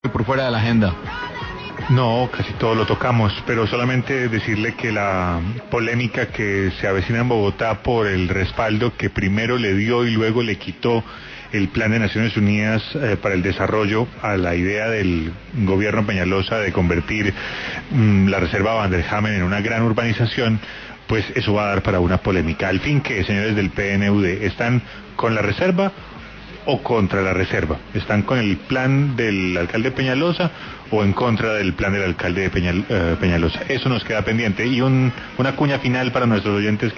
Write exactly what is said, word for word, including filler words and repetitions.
por fuera de la agenda. No, casi todo lo tocamos, pero solamente decirle que la polémica que se avecina en Bogotá por el respaldo que primero le dio y luego le quitó el Plan de Naciones Unidas eh, para el Desarrollo a la idea del gobierno Peñalosa de convertir mmm, la reserva Vanderhamen en una gran urbanización, pues eso va a dar para una polémica. Al fin, que señores del P N U D, ¿están con la reserva o contra la reserva? ¿Están con el plan del alcalde Peñalosa o en contra del plan del alcalde de Peñal, eh, Peñalosa? Eso nos queda pendiente. Y un, una cuña final para nuestros oyentes.